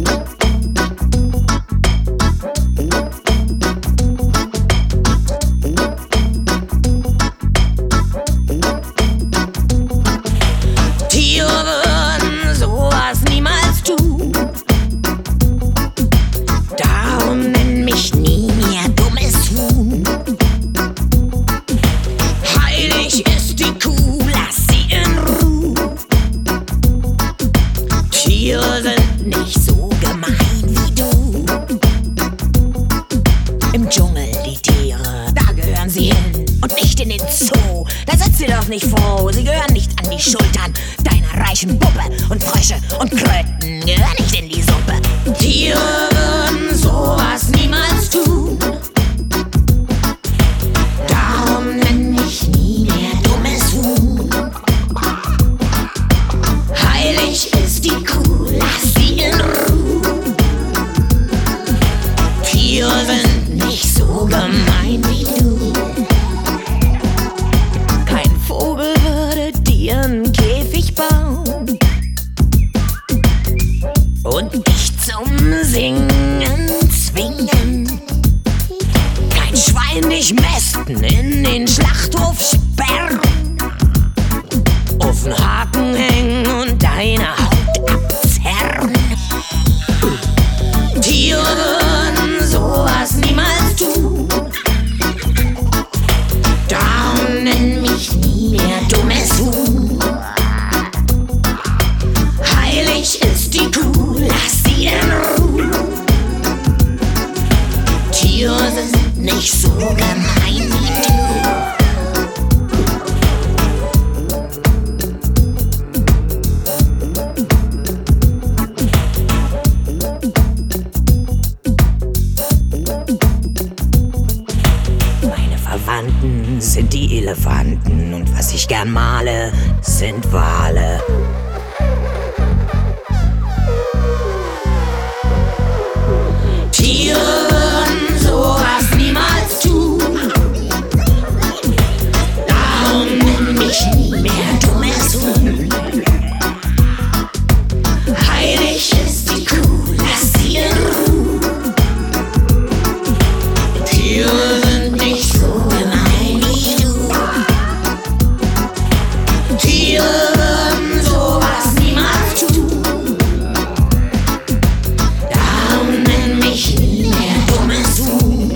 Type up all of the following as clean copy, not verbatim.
Tiere sind nicht so gemein wie du. Im Dschungel die Tiere, da gehören sie hin und nicht in den Zoo. Da setz dir doch nicht vor, sie gehören nicht an die Schultern deiner reichen Puppe. Und Frösche und Kröten gehören nicht in die Suppe. Tiere würden sowas niemals tun. Darum nenn mich nie mehr dummes Huhn. Heilig ist die Kuh, lass sie in Ruhe. Tiere sind nicht so gemein wie du. Kein Vogel würde dir einen Käfig bauen und dich zum Singen zwingen. Kein Schwein dich mästen, in den Schlachthof sperren, auf den Haken hängen und deine Haut abzerren. Tiere würden sowas niemals tun. Darum nenn mich nie mehr dummes Huhn. Heilig ist die Kuh, lass sie in Ruhe. Tiere sind nicht so gemein wie du. Verwandten sind die Elefanten und was ich gern male, sind Wale. Tiere würden sowas niemals tun. Darum nenn mich nie mehr dummes Huhn. Heilig ist die Kuh, lass sie in Ruhe. Tiere sind nicht so gemein wie du. Tiere würden sowas niemals tun. Darum nenn mich nie mehr dummes Huhn.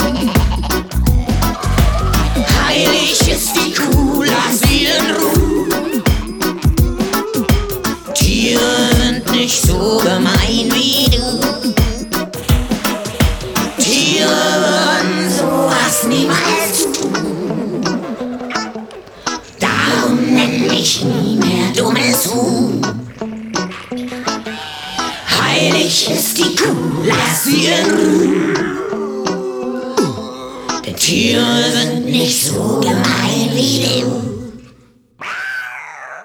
Heilig ist die Kuh, lass sie in Ruhe. Tiere sind nicht so gemein wie du. Tiere würden sowas niemals tun. Darum nenn mich nie mehr dummes Huhn. Heilig ist die Kuh, lass sie in Ruhe. Denn Tiere sind nicht so gemein wie du.